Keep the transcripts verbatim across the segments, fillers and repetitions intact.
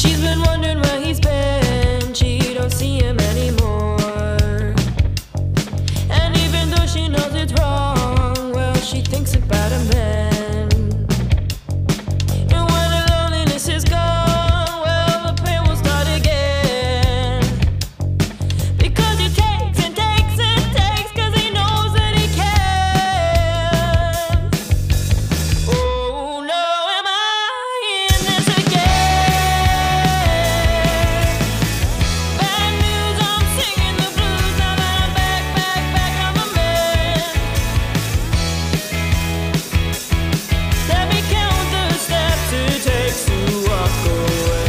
She's been wondering where he's been. She don't see him anymore. And even though she knows it's wrong, well, she thinks about him then. And when the loneliness is gone, well, the pain will start again. Because he takes and takes and takes, cause he knows that he can. Oh no, am I in this again? Bad news, I'm singing the blues. Now that I'm back, back, back on the mend. Let me count the steps it takes to walk away.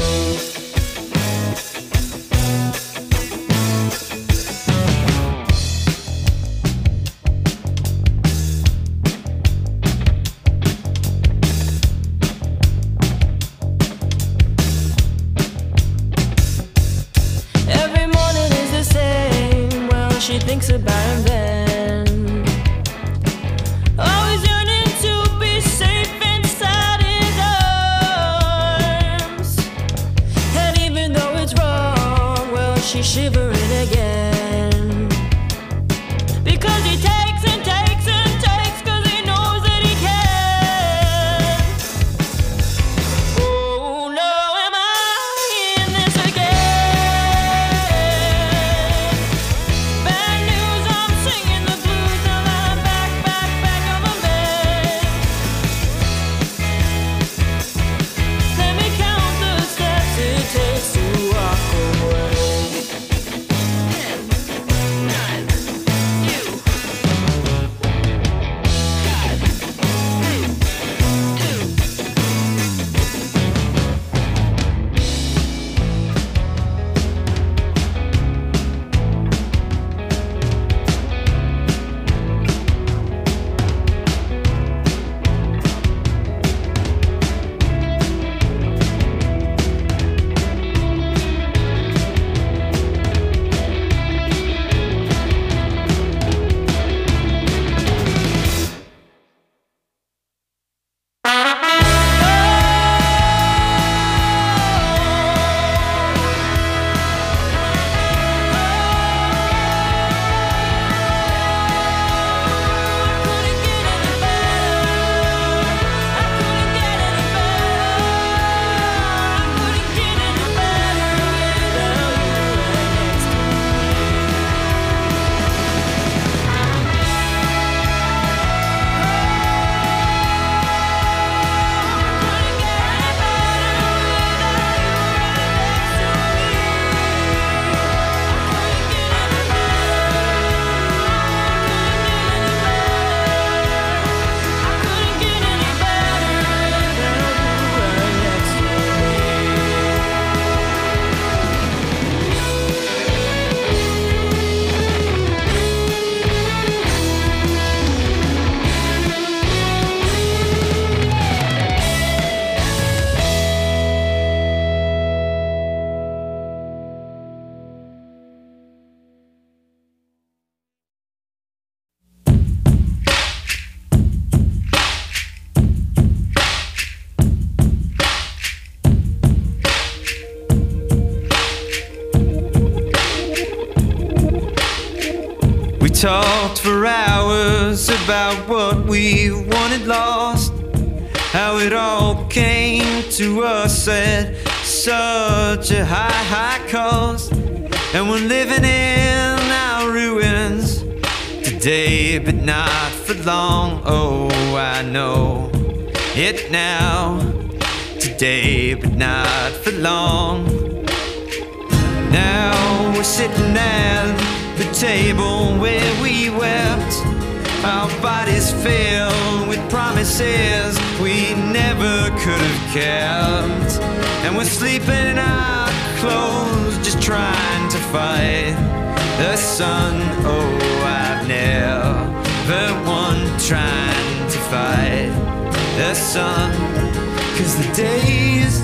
Every morning is the same. Well, she thinks about him then. Always yearning to be safe inside his arms. And even though it's wrong, well, she's shivering again. Because he takes and takes and takes, cause he knows that he can. Oh no, am I in this again? Bad news, I'm singing the blues. Now that I'm back, back, back on the mend. Let me count the steps it takes to walk away. We talked for hours about what we wanted lost, how it all came to us at such a high, high cost. And we're living in our ruins today, but not for long. Oh, I know it now. Today, but not for long. Now we're sitting at the table where we wept, our bodies filled with promises we never could have kept. And we're sleeping in our clothes, just trying to fight the sun. Oh, I've never won trying to fight the sun. 'Cause the days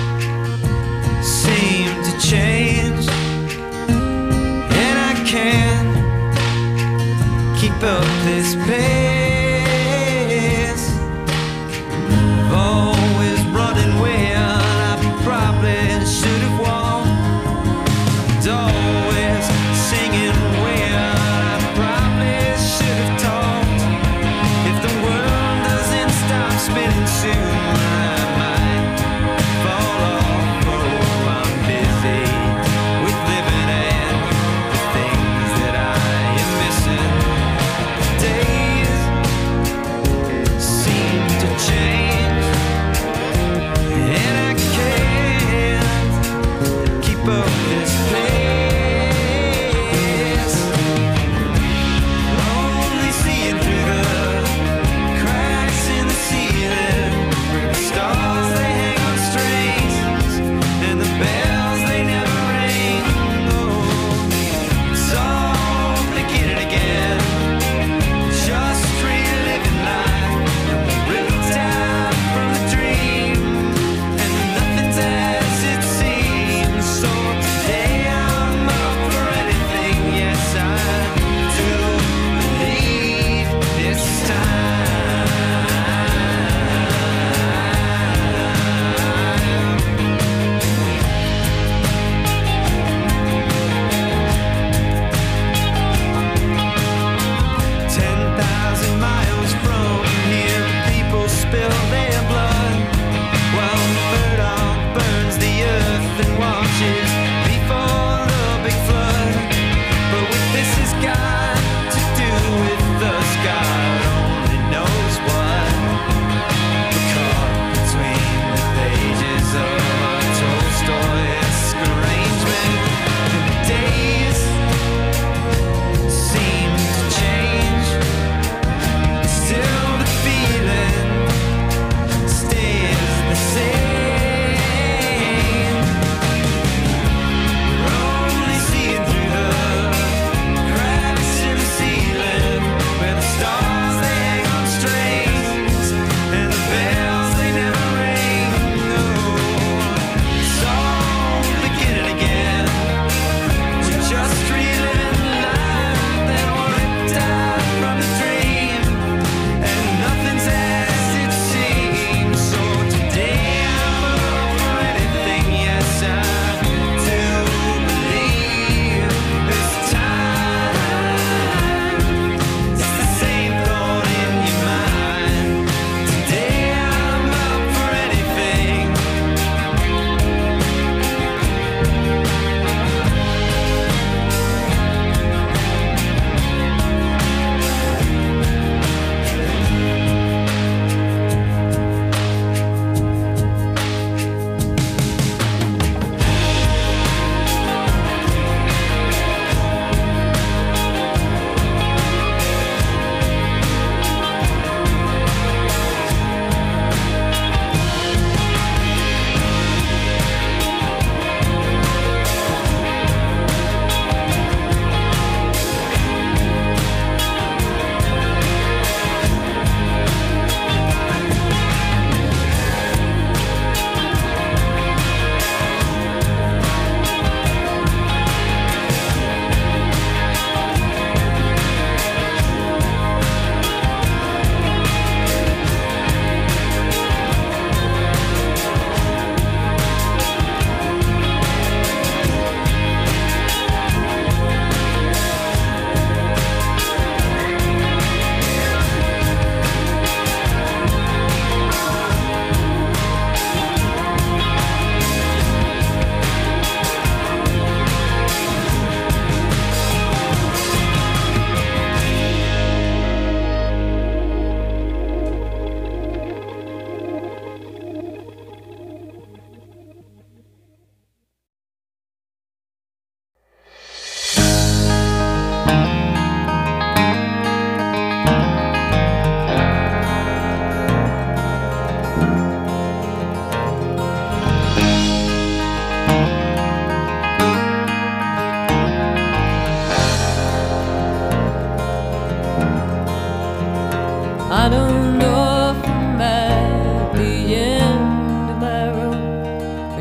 seem to change, and I can't keep up this pace. Always running when I probably should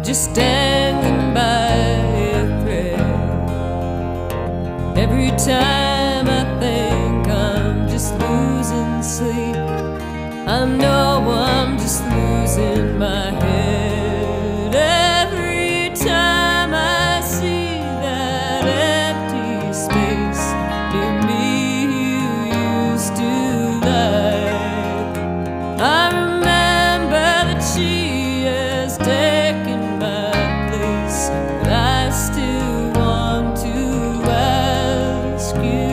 just dangling by a thread. Every time I think I'm just losing sleep, I know I'm just losing my head. Every time I see that empty space near me you used to like, I remember that she has taken my place, but I still want to ask you.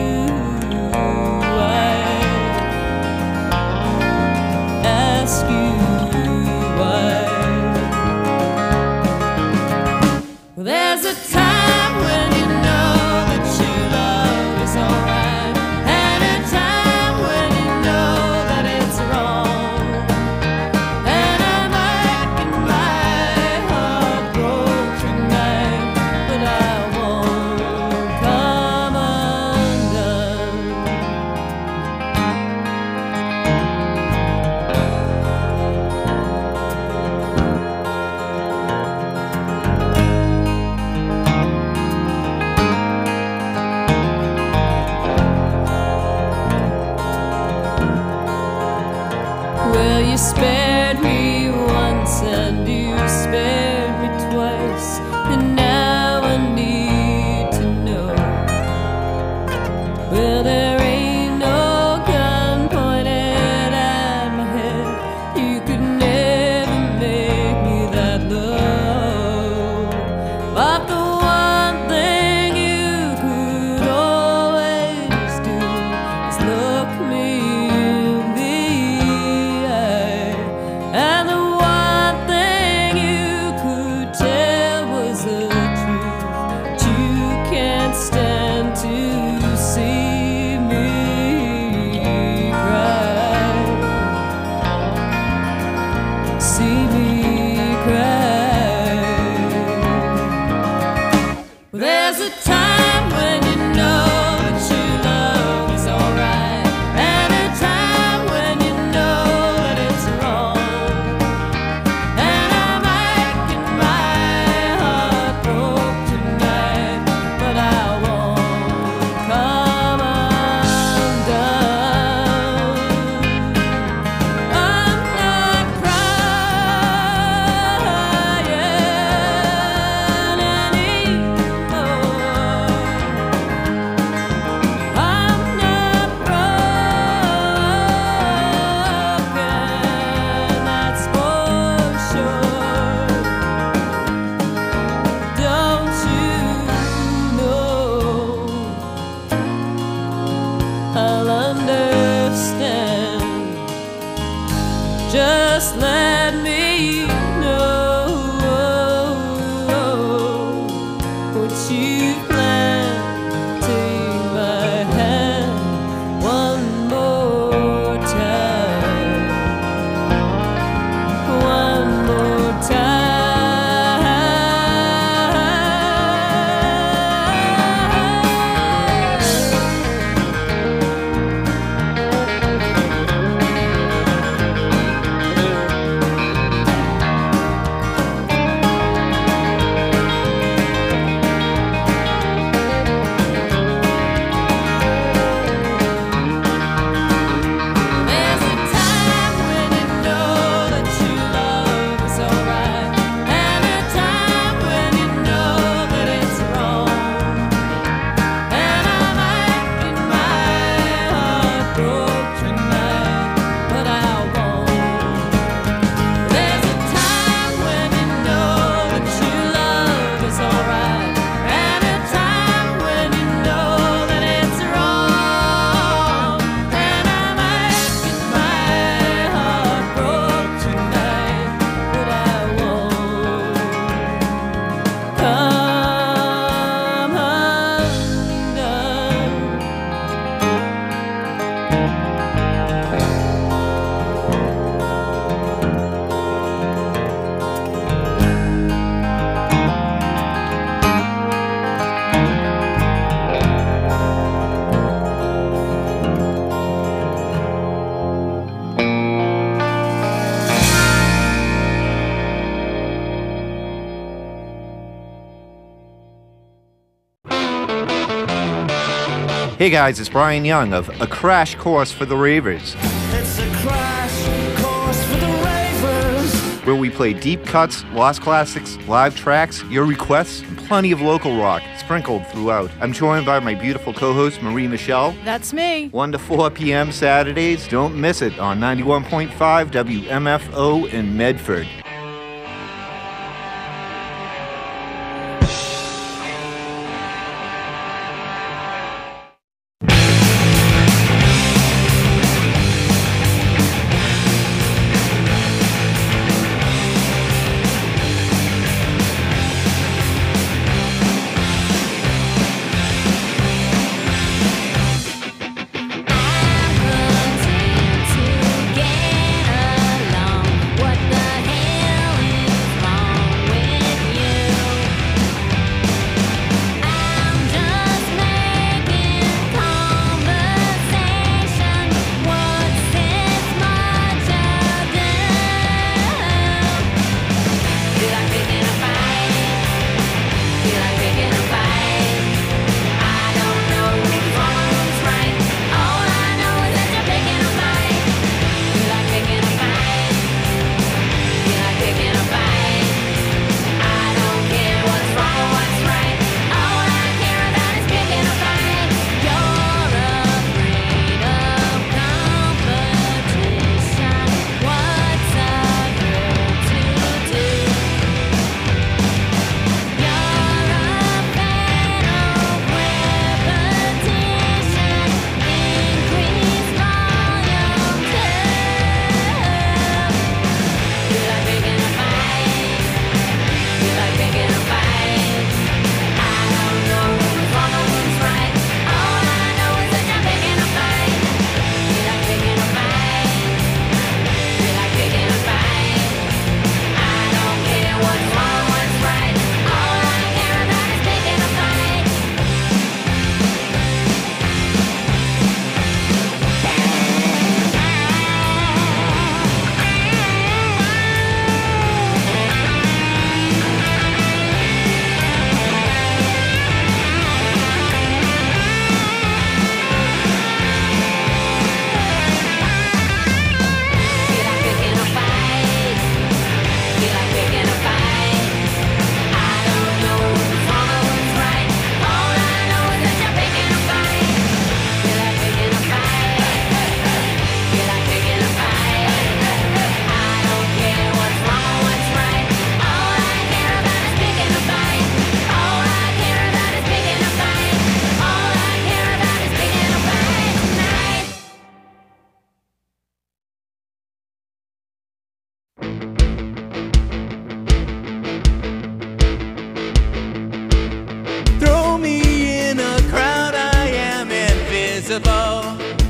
Hey guys, it's Brian Young of A Crash Course for the Ravers. It's a crash course for the ravers. Where we play deep cuts, lost classics, live tracks, your requests, and plenty of local rock sprinkled throughout. I'm joined by my beautiful co-host Marie Michelle. That's me. one to four p.m. Saturdays. Don't miss it on ninety-one point five W M F O in Medford. Throw me in a crowd, I am invisible.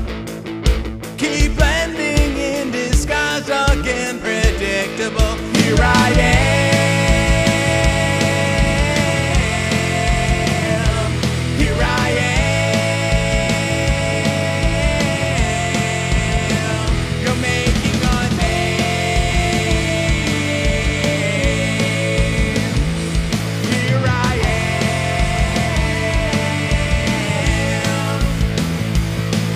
Keep blending in disguise, again predictable. Here I am. Here I am. You're making a name. Here I am.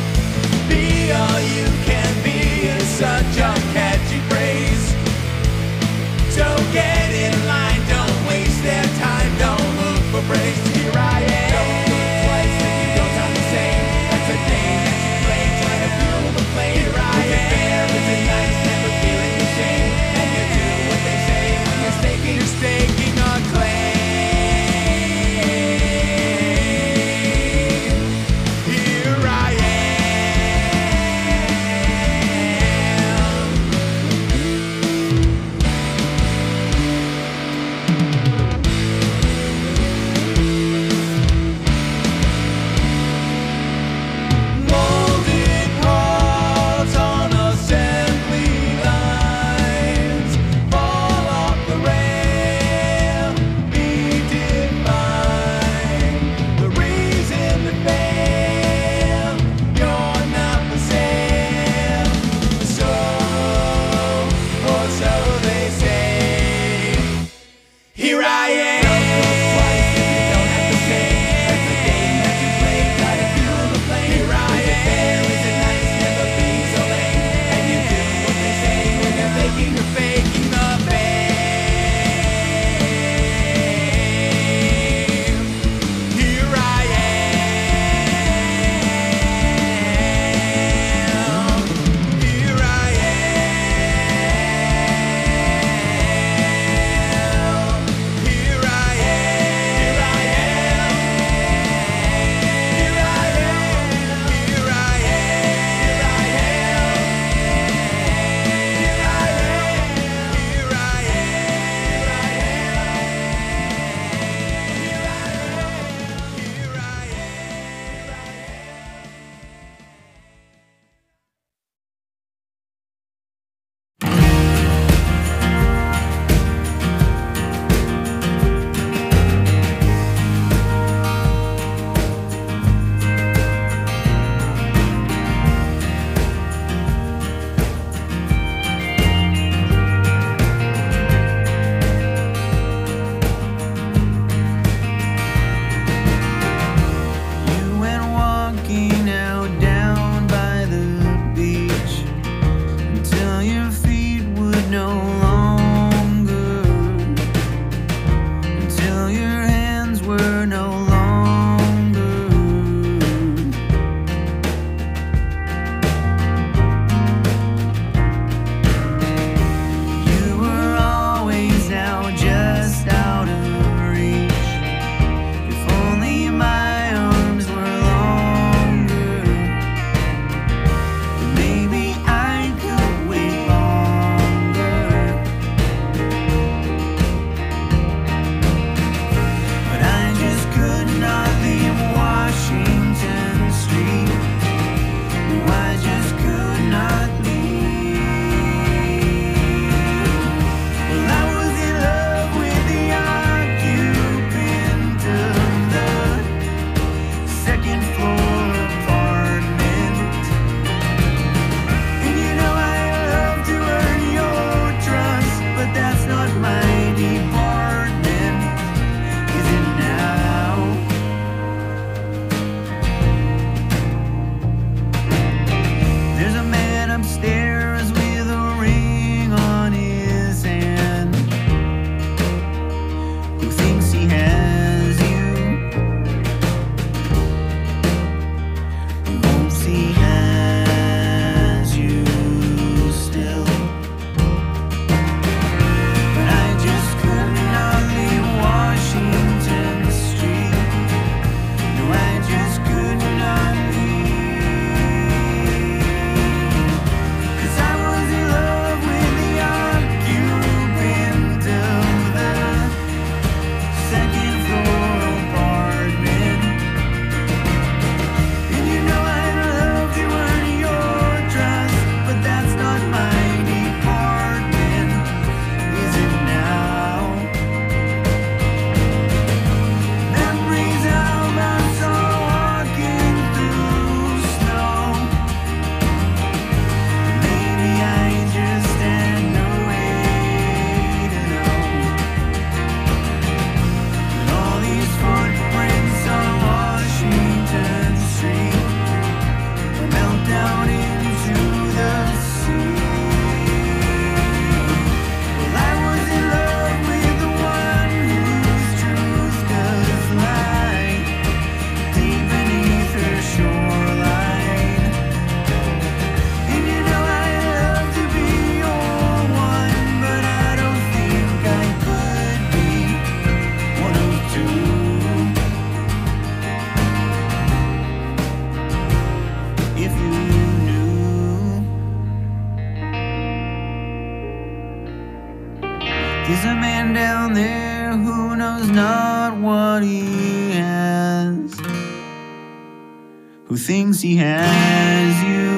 man down there who knows not what he has, who thinks he has you.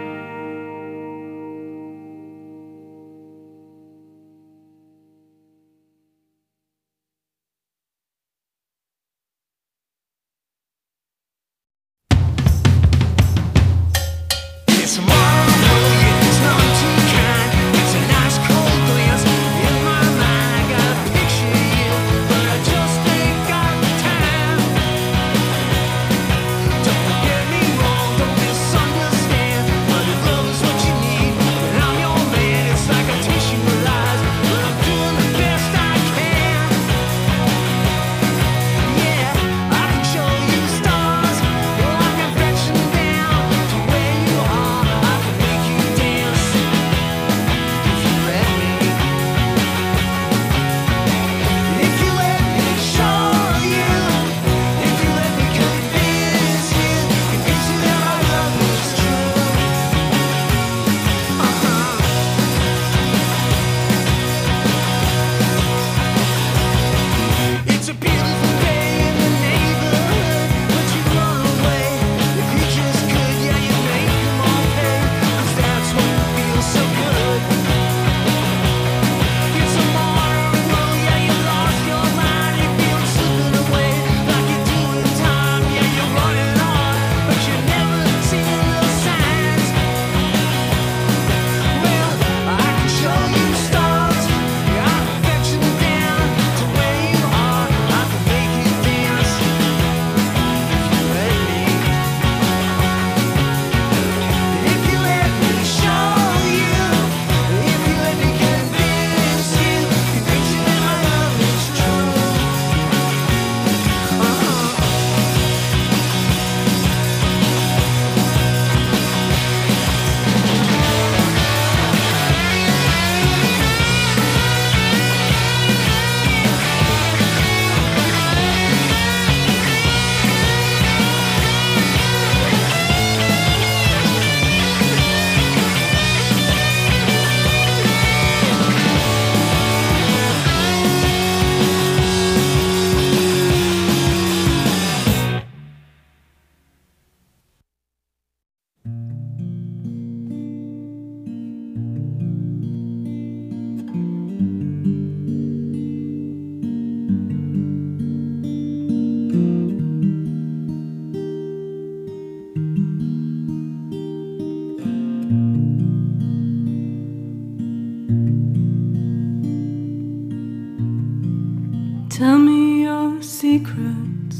Tell me your secrets.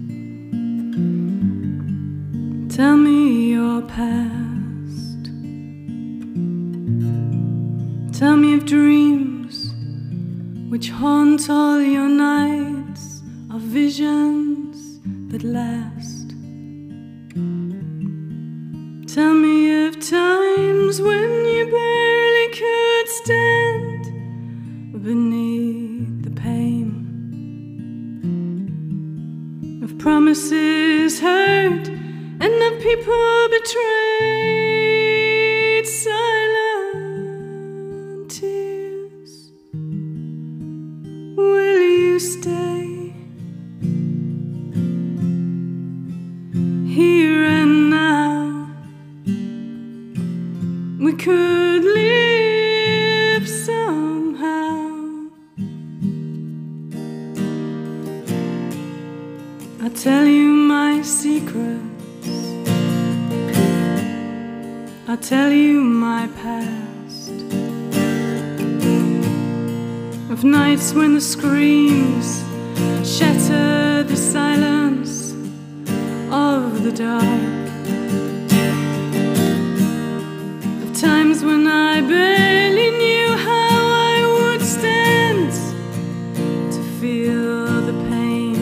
Tell me your past. Tell me of dreams which haunt all your nights, of visions that last. Tell me of times when you barely could stand beneath the pain of promises hurt and of people betrayed. Silent tears, will you stay here and now? We could live somehow. I'll tell you my secrets. I'll tell you my past, of nights when the screams shatter the silence of the dark, of times when I barely knew how I would stand to feel the pain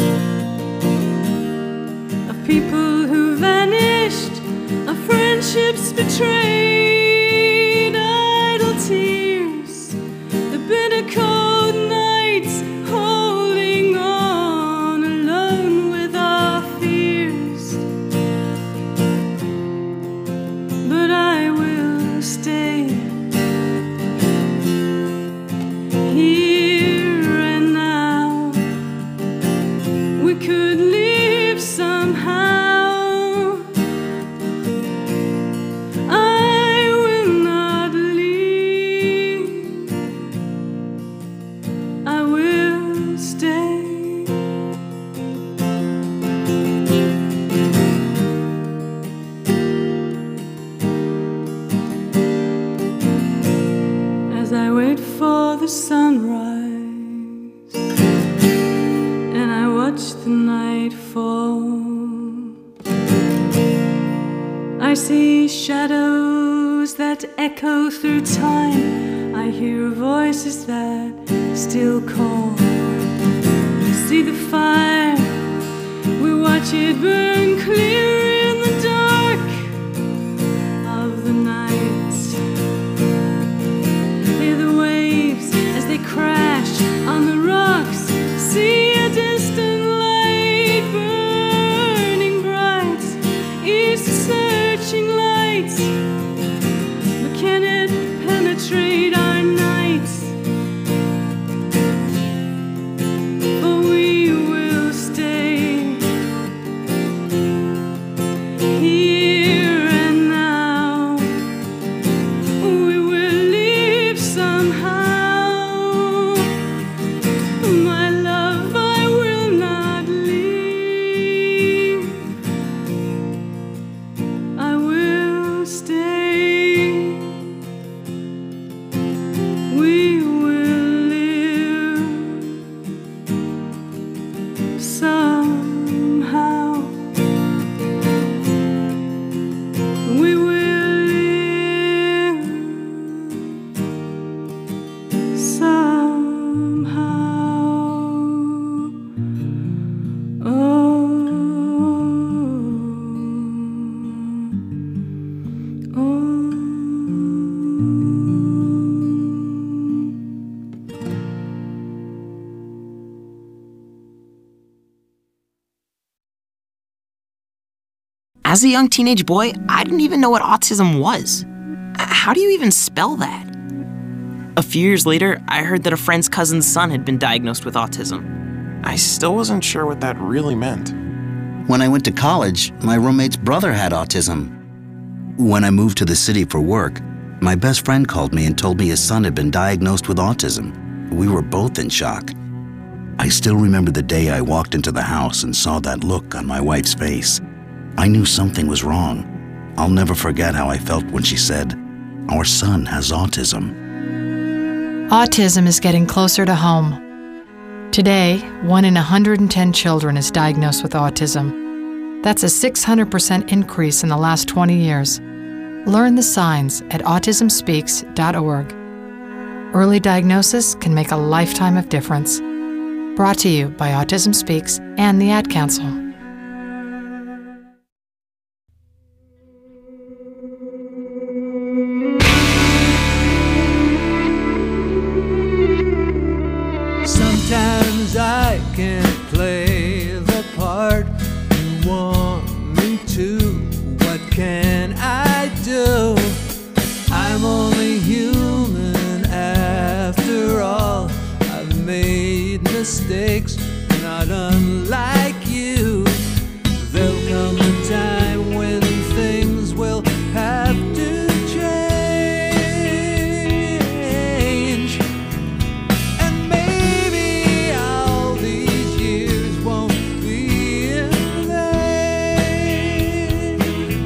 of people who vanished, of friendships betrayed, idle tears, the bitter cold nights, holding on alone with our fears. But I will stay here the night fall. I see shadows that echo through time. I hear voices that still call. See the fire, we watch it burn clear in the dark of the night. Hear the waves as they crash on the rocks. See a distant light burning bright. Is the searching light, but can it penetrate our nights? But we will stay here and now. We will live somehow. My love, I will not leave. I will stay. We will live somehow. We will live somehow. Oh, oh. As a young teenage boy, I didn't even know what autism was. How do you even spell that? A few years later, I heard that a friend's cousin's son had been diagnosed with autism. I still wasn't sure what that really meant. When I went to college, my roommate's brother had autism. When I moved to the city for work, my best friend called me and told me his son had been diagnosed with autism. We were both in shock. I still remember the day I walked into the house and saw that look on my wife's face. I knew something was wrong. I'll never forget how I felt when she said, "Our son has autism." Autism is getting closer to home. Today, one in one hundred ten children is diagnosed with autism. That's a six hundred percent increase in the last twenty years. Learn the signs at autism speaks dot org. Early diagnosis can make a lifetime of difference. Brought to you by Autism Speaks and the Ad Council. Sometimes I can't play the part you want me to. What can I do? I'm only human after all. I've made mistakes, not unlike you. There'll come a time when things will have to change. And maybe all these years won't be in vain.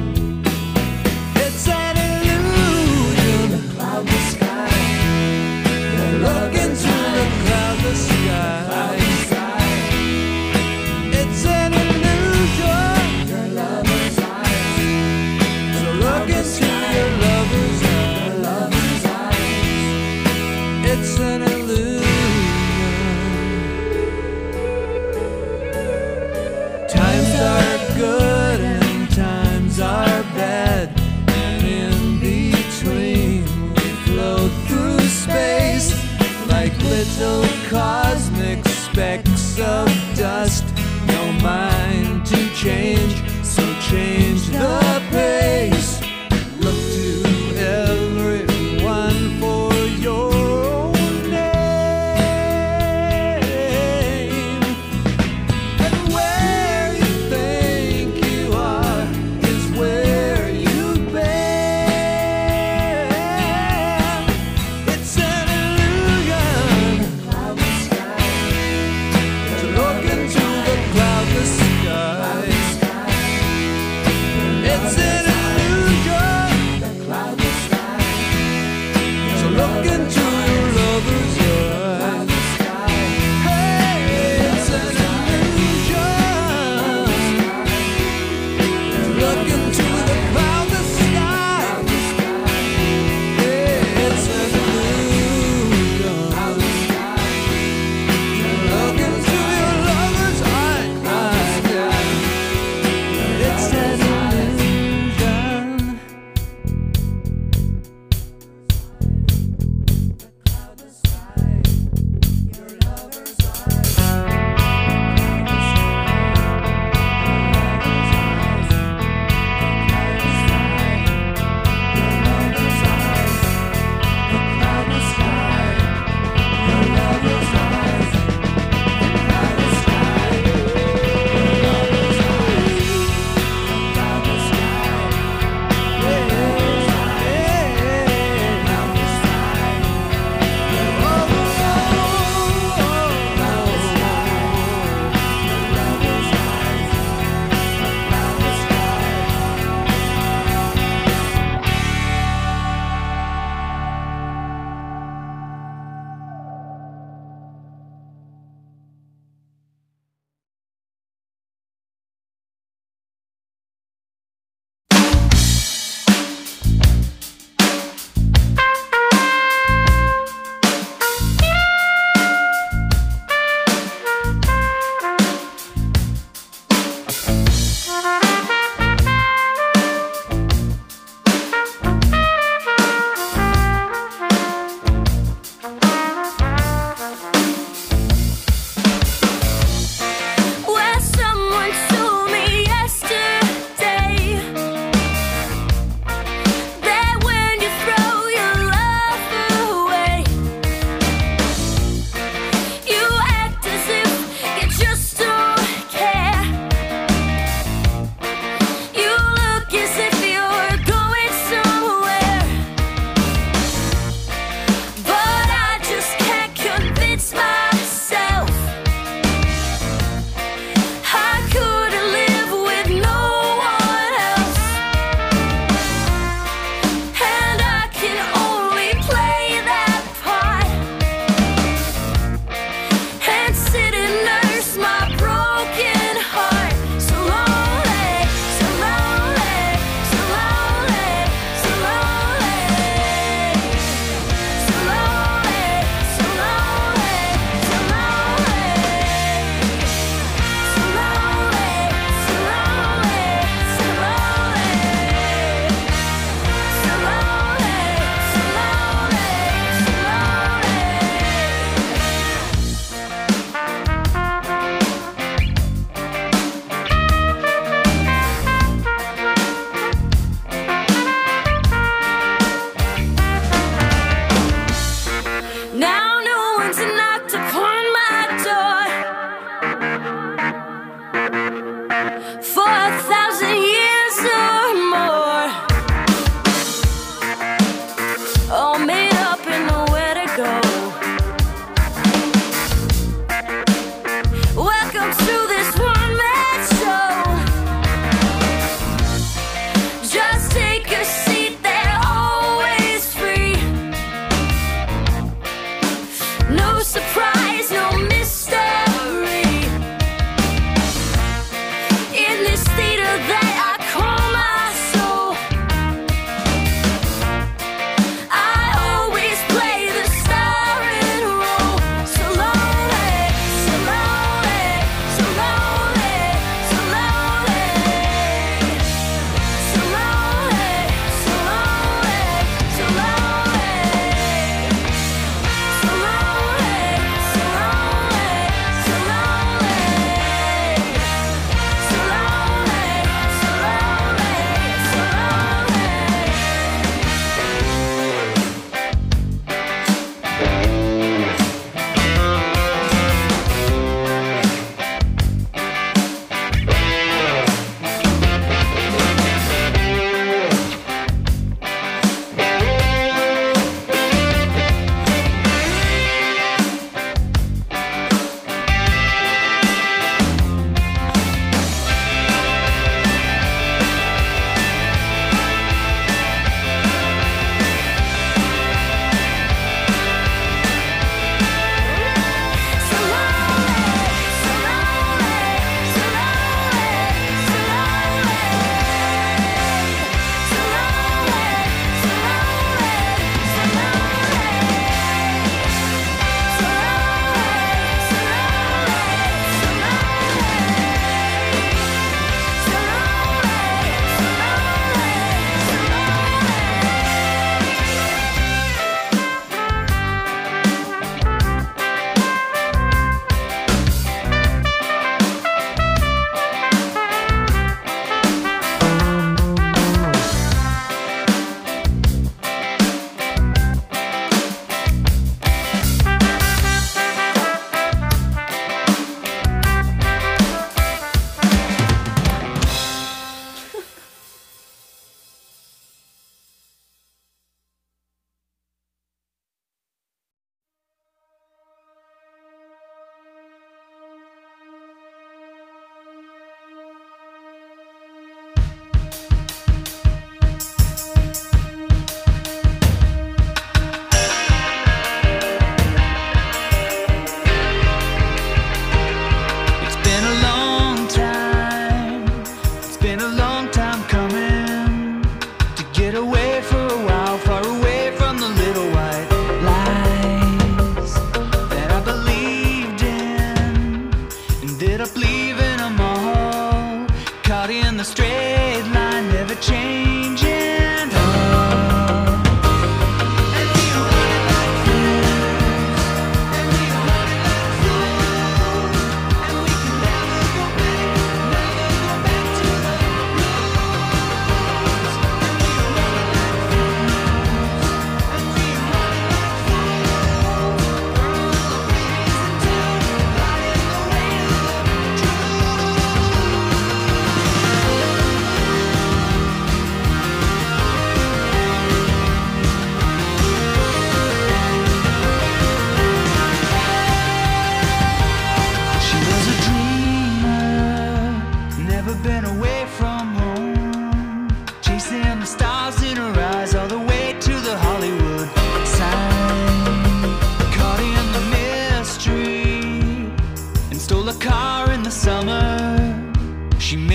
It's an illusion. The cloudless sky. Look into the cloudless sky. It's an illusion. Your lover's eyes. So look into your lover's eyes. It's an illusion. Times are good and times are bad, and in between we float through space like little cosmic specks of dust. No mind to change, so change the pace. Look to everyone for your own name. And where you think you are is where you've been. It's an illusion. Cloudless sky. To look into the cloudless sky. It's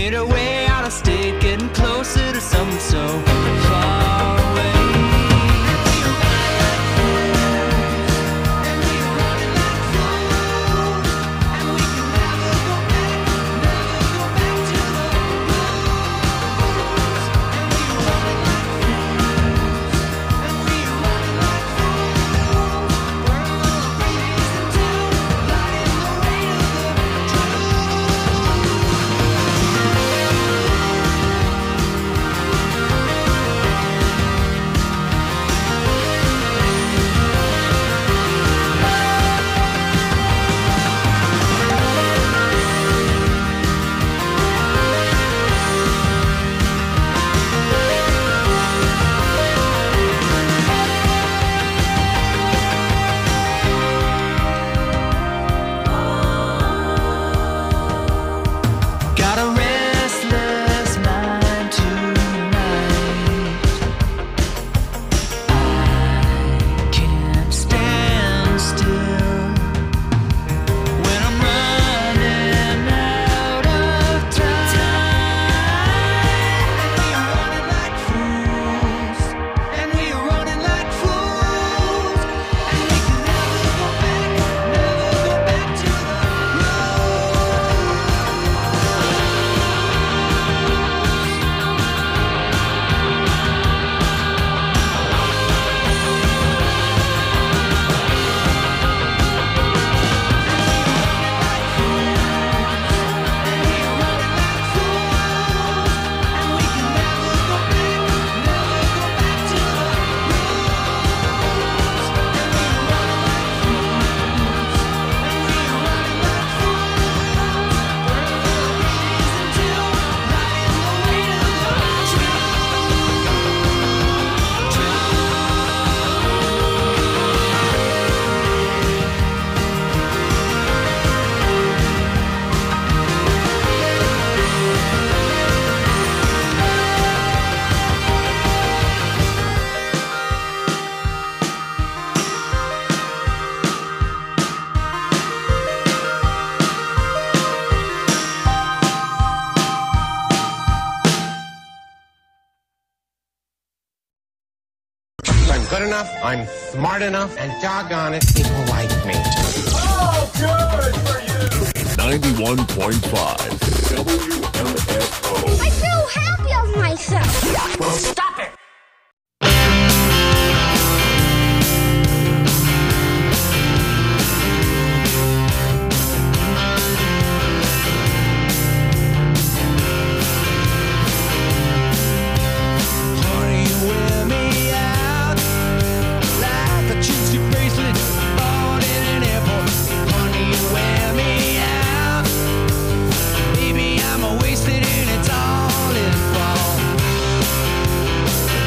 made our way out of state, getting closer to something so far away. I'm good enough, I'm smart enough, and doggone it, people like me. Oh, good for you! ninety-one point five W M F O. I feel happy of myself. Well, stop it! Wasted and it's all in fall.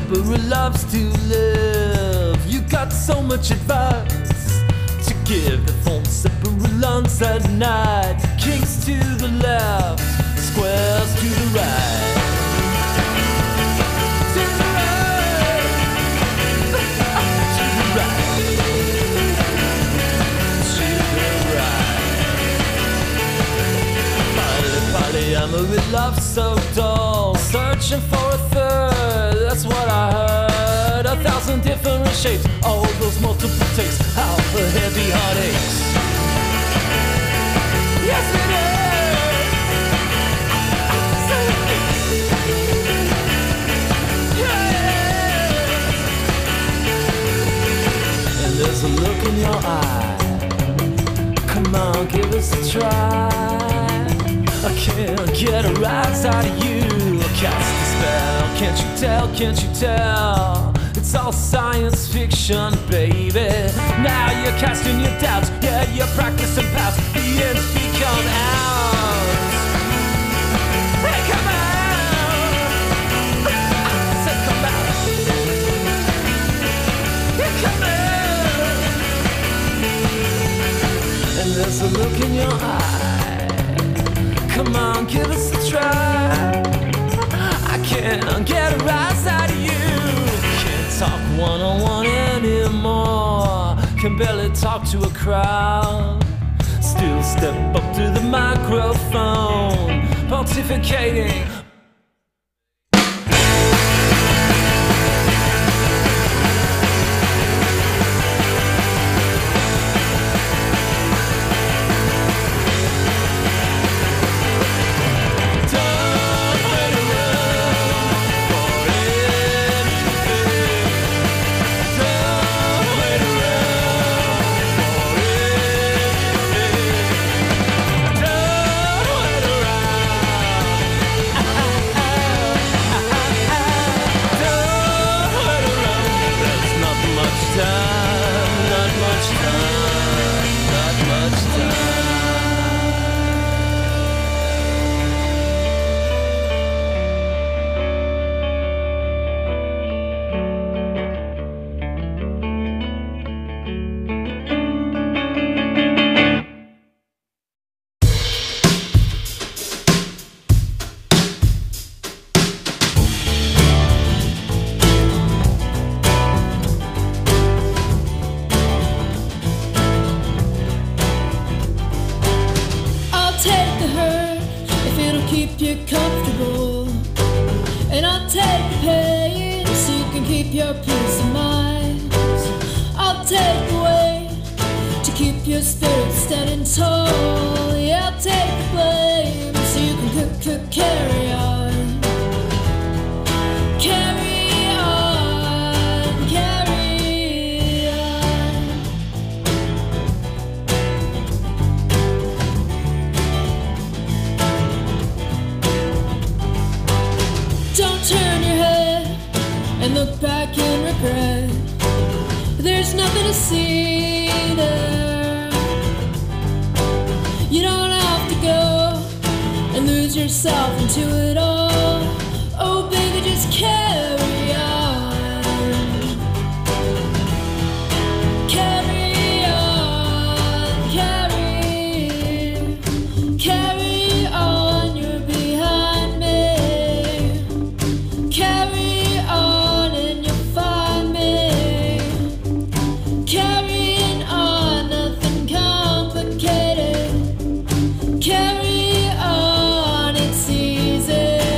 stepper who loves to live. You got so much advice to give. The phone stepper who lungs at night. Kicks to the left, squares to the right. To the right. To the right. To the right. Polly, polyamor with love so dull. Searching for a third, that's what I heard. A thousand different shapes, all those multiple takes. How the heavy heart aches. Yes it is. So it is. Yeah. And there's a look in your eye. Come on, give us a try. I can't get a rise out of you. Cast a spell, can't you tell, can't you tell? It's all science fiction, baby. Now you're casting your doubts, yeah, you're practicing past. The ends become out. Hey, come out. I said come out. Yeah, come out. And there's a look in your eye. Come on, give us a try. I can't get a rise out of you. Can't talk one-on-one anymore. Can barely talk to a crowd. Still step up to the microphone, pontificating. Carry on, it's easy.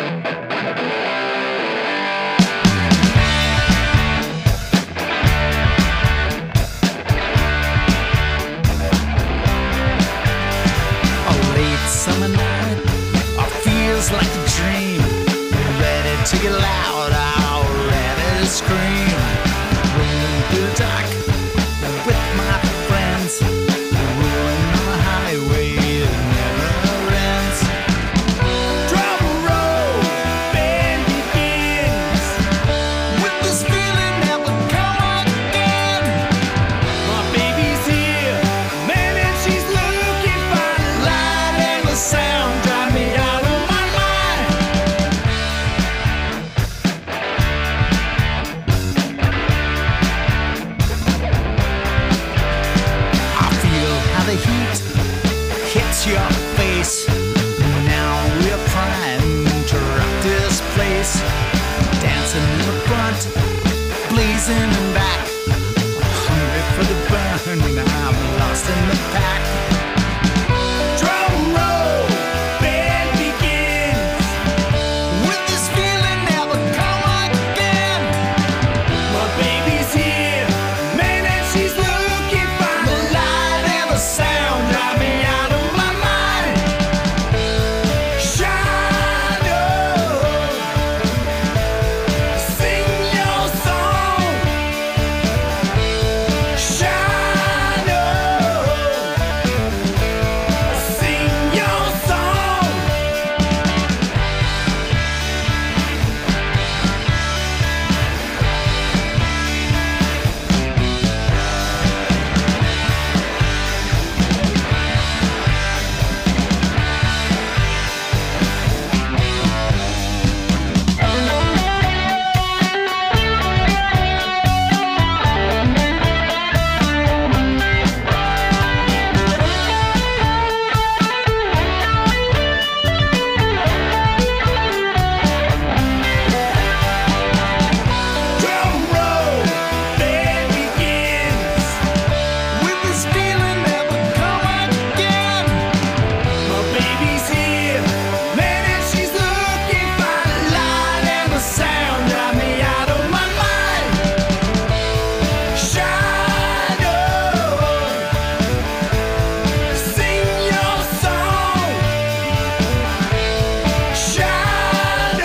Summer night, oh, feels like a dream. Ready to get loud, oh, ready to scream.